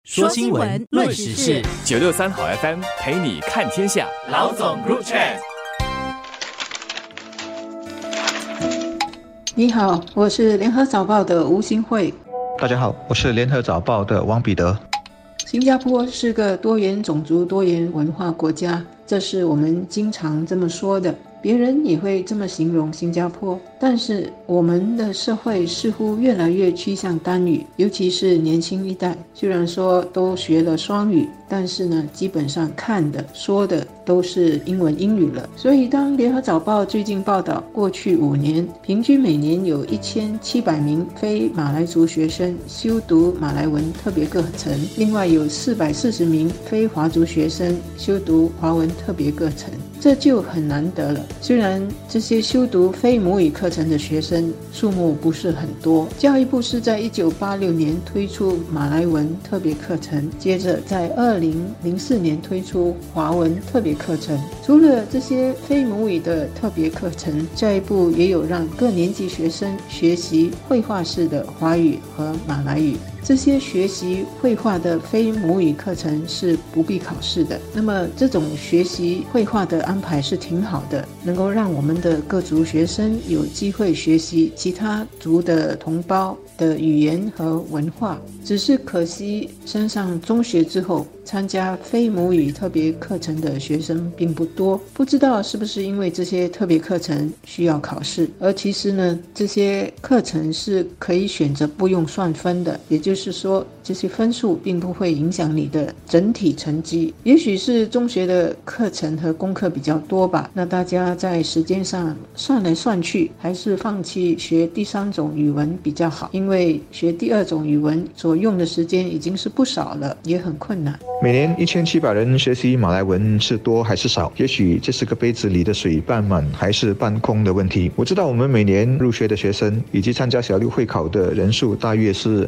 说新闻，论时事 963好 FM 陪你看天下。 老总 Group Chat。 你好，我是联合早报的吴新慧。 大家好，我是联合早报的汪彼得。 新加坡是个多元种族、多元文化国家，这是我们经常这么说的。别人也会这么形容新加坡，但是我们的社会似乎越来越趋向单语，尤其是年轻一代。虽然说都学了双语，但是呢，基本上看的、说的都是英文、英语了。所以当联合早报最近报道，过去5年，平均每年有1700名非马来族学生修读马来文特别课程，另外有440名非华族学生修读华文特别课程，这就很难得了。虽然这些修读非母语课程的学生数目不是很多，教育部是在1986年推出马来文特别课程，接着在2004年推出华文特别课程。除了这些非母语的特别课程，教育部也有让各年级学生学习绘画式的华语和马来语。这些学习绘画的非母语课程是不必考试的，那么这种学习绘画的安排是挺好的，能够让我们的各族学生有机会学习其他族的同胞的语言和文化。只是可惜升上中学之后，参加非母语特别课程的学生并不多，不知道是不是因为这些特别课程需要考试，而其实呢，这些课程是可以选择不用算分的，也就是说这些分数并不会影响你的整体成绩。也许是中学的课程和功课比较多吧，那大家在时间上算来算去，还是放弃学第3种语文比较好，因为学第2种语文所用的时间已经是不少了，也很困难。 每年1700人学习马来文是多还是少？也许这是个杯子里的水半满还是半空的问题。我知道我们每年入学的学生以及参加小六会考的人数大约是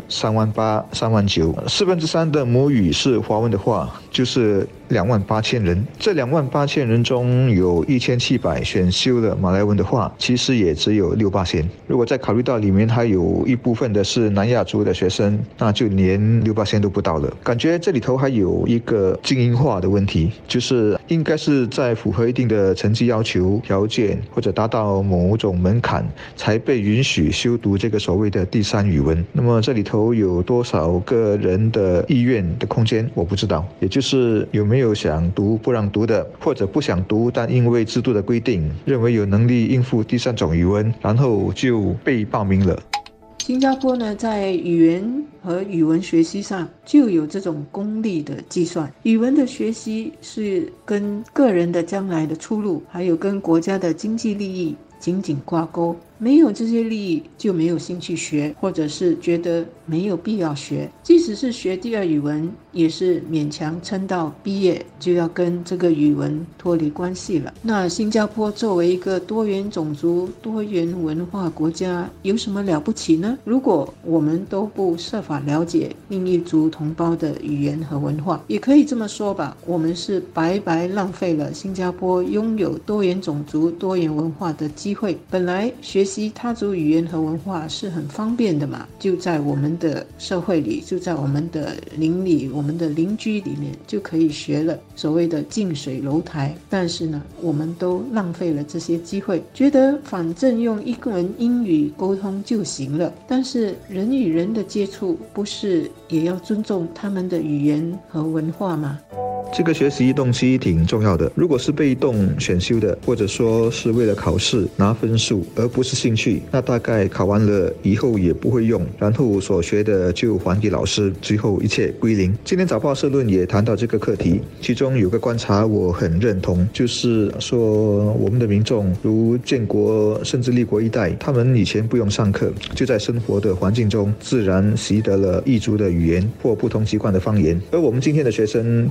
38000、39000，3/4的母语是华文的话，就是28000人。这28000人中有1700选修了马来文的话，其实也只有6%。如果再考虑到里面还有一部分的是南亚族的学生，那就连6%都不到了。感觉这里头还有一个精英化的问题，就是应该是在符合一定的成绩要求条件，或者达到某种门槛，才被允许修读这个所谓的第3语文。那么这里头有多少个人的意愿的空间，我不知道。也就是有没有想读不让读的，或者不想读但因为制度的规定认为有能力应付第3种语文，然后就被报名了。 新加坡呢，在语言和语文学习上就有这种功利的计算。语文的学习是跟个人的将来的出路，还有跟国家的经济利益紧紧挂钩，没有这些利益就没有兴趣学，或者是觉得没有必要学。即使是学第2语文，也是勉强撑到毕业，就要跟这个语文脱离关系了。那新加坡作为一个多元种族、多元文化国家，有什么了不起呢？如果我们都不设法了解另一族同胞的语言和文化，也可以这么说吧，我们是白白浪费了新加坡拥有多元种族、多元文化的机会。本来学习他族语言和文化是很方便的嘛，就在我们的社会里，就在我们的邻里、我们的邻居里面就可以学了，所谓的近水楼台。但是呢，我们都浪费了这些机会，觉得反正用一门英语沟通就行了。但是人与人的接触，不是也要尊重他们的语言和文化吗？ 这个学习动机挺重要的。如果是被动选修的，或者说是为了考试拿分数，而不是兴趣，那大概考完了以后也不会用，然后所学的就还给老师，最后一切归零。今天早报社论也谈到这个课题，其中有个观察我很认同，就是说我们的民众如建国甚至立国一代，他们以前不用上课，就在生活的环境中自然习得了异族的语言或不同籍贯的方言。而我们今天的学生条件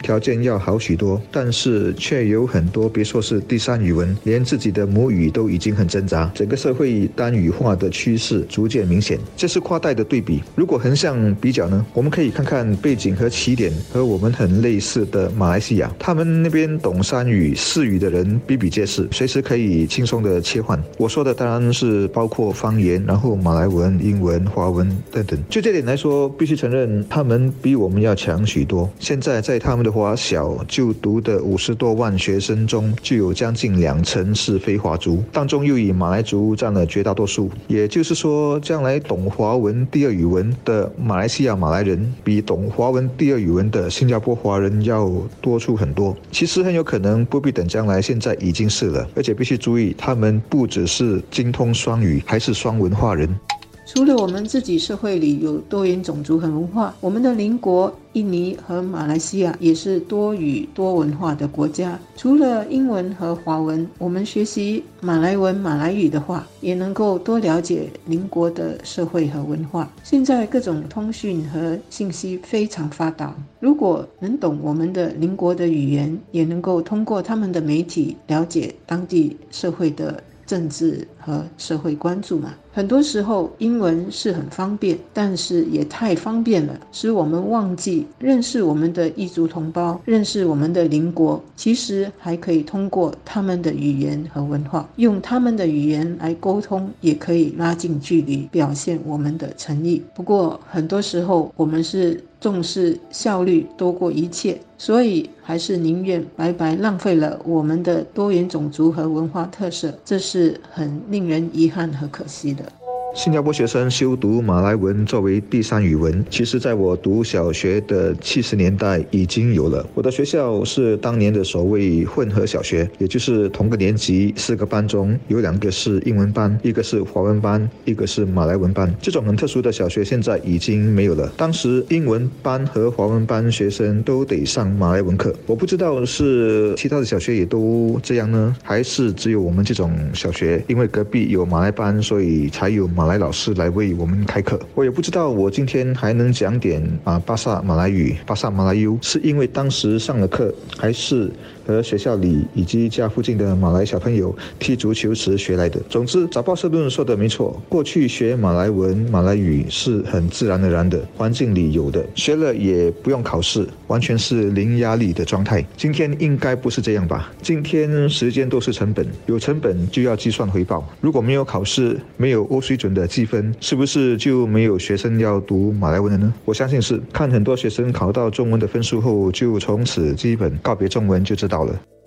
要好许多，但是却有很多别说是第三语文，连自己的母语都已经很挣扎，整个社会单语化的趋势逐渐明显，这是跨代的对比。如果横向比较呢，我们可以看看背景和起点和我们很类似的马来西亚，他们那边懂三语四语的人比比皆是，随时可以轻松的切换。我说的当然是包括方言，然后马来文、英文、华文等等。就这点来说，必须承认他们比我们要强许多。现在在他们的华小就读的50多万学生中，就有将近20%是非华族，当中又以马来族占了绝大多数。也就是说，将来懂华文第二语文的马来西亚马来人，比懂华文第二语文的新加坡华人要多出很多。其实很有可能不必等将来，现在已经是了。而且必须注意，他们不只是精通双语，还是双文化人。 除了我们自己社会里有多元种族和文化，我们的邻国印尼和马来西亚也是多语多文化的国家。除了英文和华文，我们学习马来文、马来语的话，也能够多了解邻国的社会和文化。现在各种通讯和信息非常发达，如果能懂我们的邻国的语言，也能够通过他们的媒体了解当地社会的政治和社会关注嘛。很多时候英文是很方便，但是也太方便了，使我们忘记认识我们的异族同胞，认识我们的邻国，其实还可以通过他们的语言和文化，用他们的语言来沟通，也可以拉近距离，表现我们的诚意。不过很多时候我们是重视效率多过一切，所以还是宁愿白白浪费了我们的多元种族和文化特色，这是很令人遗憾和可惜的。 新加坡学生修读马来文作为第三语文，其实在我读小学的70年代已经有了。我的学校是当年的所谓混合小学，也就是同个年级4个班中有2个是英文班，一个是华文班，一个是马来文班。这种很特殊的小学现在已经没有了。当时英文班和华文班学生都得上马来文课，我不知道是其他的小学也都这样呢，还是只有我们这种小学因为隔壁有马来班，所以才有马来老师来为我们开课。我也不知道我今天还能讲点巴萨马来语、巴萨马来 U 是因为当时上了课，还是和学校里以及家附近的马来小朋友踢足球时学来的。总之，早报社论说的没错，过去学马来文、马来语是很自然而然的，环境里有的，学了也不用考试，完全是零压力的状态。今天应该不是这样吧？今天时间都是成本，有成本就要计算回报。如果没有考试，没有欧水准的计分，是不是就没有学生要读马来文了呢？我相信是。看很多学生考到中文的分数后，就从此基本告别中文就知道了。